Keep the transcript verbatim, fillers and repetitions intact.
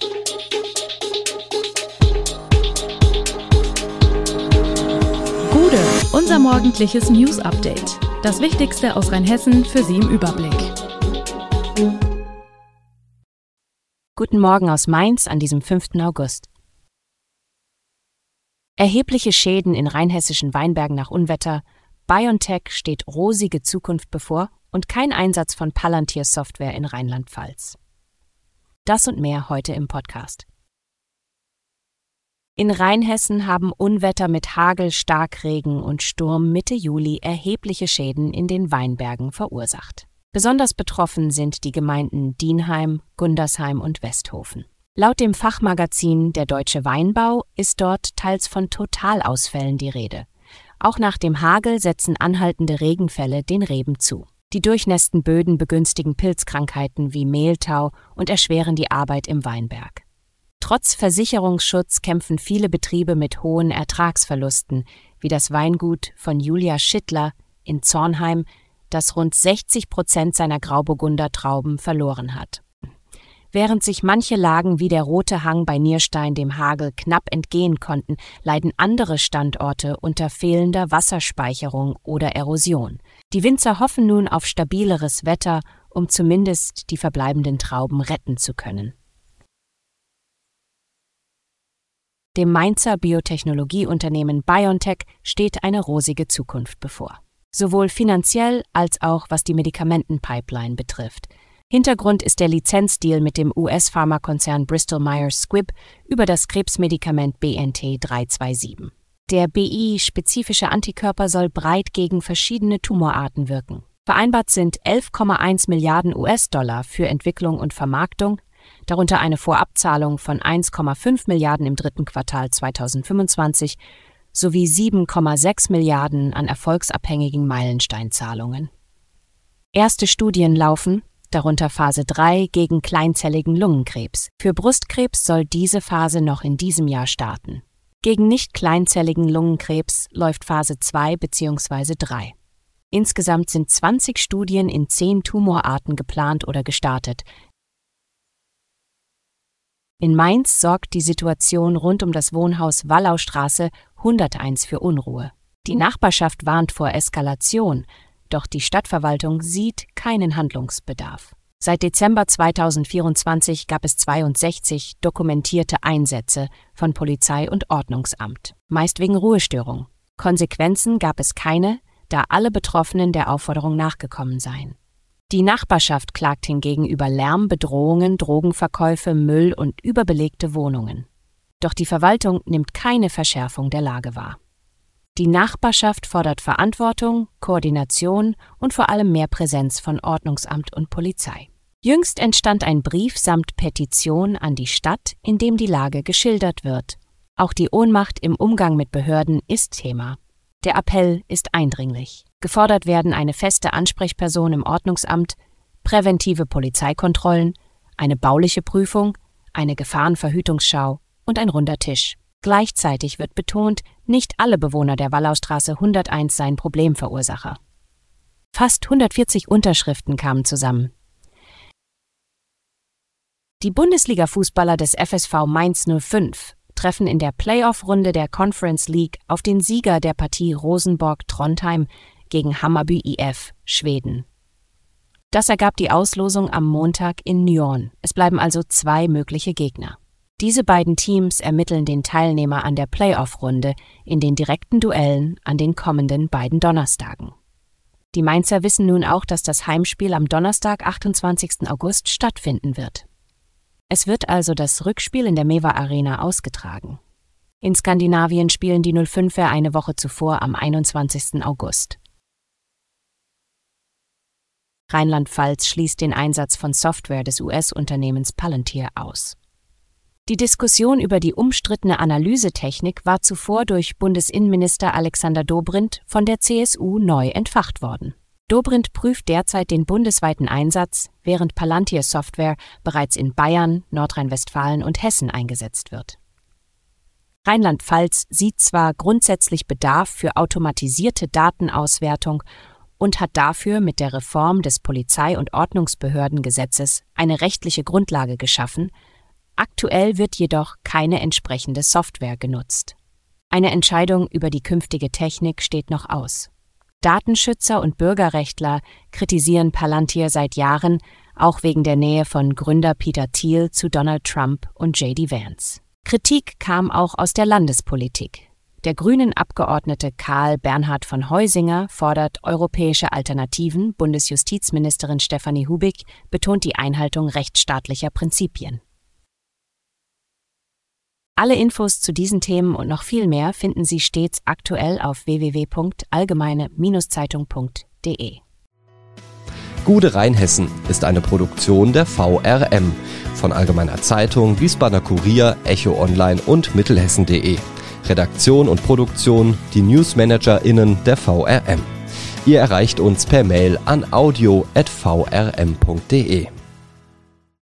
Gude, unser morgendliches News-Update. Das Wichtigste aus Rheinhessen für Sie im Überblick. Guten Morgen aus Mainz an diesem fünften August. Erhebliche Schäden in rheinhessischen Weinbergen nach Unwetter, BioNTech steht rosige Zukunft bevor und kein Einsatz von Palantir-Software in Rheinland-Pfalz. Das und mehr heute im Podcast. In Rheinhessen haben Unwetter mit Hagel, Starkregen und Sturm Mitte Juli erhebliche Schäden in den Weinbergen verursacht. Besonders betroffen sind die Gemeinden Dienheim, Gundersheim und Westhofen. Laut dem Fachmagazin Der Deutsche Weinbau ist dort teils von Totalausfällen die Rede. Auch nach dem Hagel setzen anhaltende Regenfälle den Reben zu. Die durchnässten Böden begünstigen Pilzkrankheiten wie Mehltau und erschweren die Arbeit im Weinberg. Trotz Versicherungsschutz kämpfen viele Betriebe mit hohen Ertragsverlusten, wie das Weingut von Julia Schittler in Zornheim, das rund sechzig Prozent seiner Grauburgunder Trauben verloren hat. Während sich manche Lagen wie der Rote Hang bei Nierstein dem Hagel knapp entgehen konnten, leiden andere Standorte unter fehlender Wasserspeicherung oder Erosion. Die Winzer hoffen nun auf stabileres Wetter, um zumindest die verbleibenden Trauben retten zu können. Dem Mainzer Biotechnologieunternehmen BioNTech steht eine rosige Zukunft bevor. Sowohl finanziell als auch was die Medikamentenpipeline betrifft. Hintergrund ist der Lizenzdeal mit dem U S-Pharmakonzern Bristol Myers Squibb über das Krebsmedikament B N T drei zwei sieben. Der B I-spezifische Antikörper soll breit gegen verschiedene Tumorarten wirken. Vereinbart sind elf Komma eins Milliarden U S-Dollar für Entwicklung und Vermarktung, darunter eine Vorabzahlung von eins Komma fünf Milliarden im dritten Quartal zweitausendfünfundzwanzig sowie sieben Komma sechs Milliarden an erfolgsabhängigen Meilensteinzahlungen. Erste Studien laufen, darunter Phase drei gegen kleinzelligen Lungenkrebs. Für Brustkrebs soll diese Phase noch in diesem Jahr starten. Gegen nicht kleinzelligen Lungenkrebs läuft Phase zwei bzw. drei. Insgesamt sind zwanzig Studien in zehn Tumorarten geplant oder gestartet. In Mainz sorgt die Situation rund um das Wohnhaus Wallaustraße hunderteins für Unruhe. Die Nachbarschaft warnt vor Eskalation, doch die Stadtverwaltung sieht keinen Handlungsbedarf. Seit Dezember zweitausendvierundzwanzig gab es zweiundsechzig dokumentierte Einsätze von Polizei und Ordnungsamt, meist wegen Ruhestörung. Konsequenzen gab es keine, da alle Betroffenen der Aufforderung nachgekommen seien. Die Nachbarschaft klagt hingegen über Lärm, Bedrohungen, Drogenverkäufe, Müll und überbelegte Wohnungen. Doch die Verwaltung nimmt keine Verschärfung der Lage wahr. Die Nachbarschaft fordert Verantwortung, Koordination und vor allem mehr Präsenz von Ordnungsamt und Polizei. Jüngst entstand ein Brief samt Petition an die Stadt, in dem die Lage geschildert wird. Auch die Ohnmacht im Umgang mit Behörden ist Thema. Der Appell ist eindringlich. Gefordert werden eine feste Ansprechperson im Ordnungsamt, präventive Polizeikontrollen, eine bauliche Prüfung, eine Gefahrenverhütungsschau und ein runder Tisch. Gleichzeitig wird betont, nicht alle Bewohner der Wallaustraße hunderteins seien Problemverursacher. Fast hundertvierzig Unterschriften kamen zusammen. Die Bundesliga-Fußballer des F S V Mainz null fünf treffen in der Playoff-Runde der Conference League auf den Sieger der Partie Rosenborg-Trondheim gegen Hammarby I F, Schweden. Das ergab die Auslosung am Montag in Nyon. Es bleiben also zwei mögliche Gegner. Diese beiden Teams ermitteln den Teilnehmer an der Playoff-Runde in den direkten Duellen an den kommenden beiden Donnerstagen. Die Mainzer wissen nun auch, dass das Heimspiel am Donnerstag, achtundzwanzigsten August, stattfinden wird. Es wird also das Rückspiel in der Mewa Arena ausgetragen. In Skandinavien spielen die null fünfer eine Woche zuvor am einundzwanzigsten August. Rheinland-Pfalz schließt den Einsatz von Software des U S-Unternehmens Palantir aus. Die Diskussion über die umstrittene Analysetechnik war zuvor durch Bundesinnenminister Alexander Dobrindt von der C S U neu entfacht worden. Dobrindt prüft derzeit den bundesweiten Einsatz, während Palantir-Software bereits in Bayern, Nordrhein-Westfalen und Hessen eingesetzt wird. Rheinland-Pfalz sieht zwar grundsätzlich Bedarf für automatisierte Datenauswertung und hat dafür mit der Reform des Polizei- und Ordnungsbehördengesetzes eine rechtliche Grundlage geschaffen, Aktuell wird jedoch keine entsprechende Software genutzt. Eine Entscheidung über die künftige Technik steht noch aus. Datenschützer und Bürgerrechtler kritisieren Palantir seit Jahren, auch wegen der Nähe von Gründer Peter Thiel zu Donald Trump und J D Vance. Kritik kam auch aus der Landespolitik. Der Grünen-Abgeordnete Karl Bernhard von Heusinger fordert europäische Alternativen, Bundesjustizministerin Stefanie Hubig betont die Einhaltung rechtsstaatlicher Prinzipien. Alle Infos zu diesen Themen und noch viel mehr finden Sie stets aktuell auf w w w punkt allgemeine Zeitung punkt d e. Gute Rheinhessen ist eine Produktion der V R M von Allgemeiner Zeitung, Wiesbadener Kurier, Echo Online und Mittelhessen punkt de. Redaktion und Produktion die NewsmanagerInnen der V R M. Ihr erreicht uns per Mail an audio at v r m punkt d e.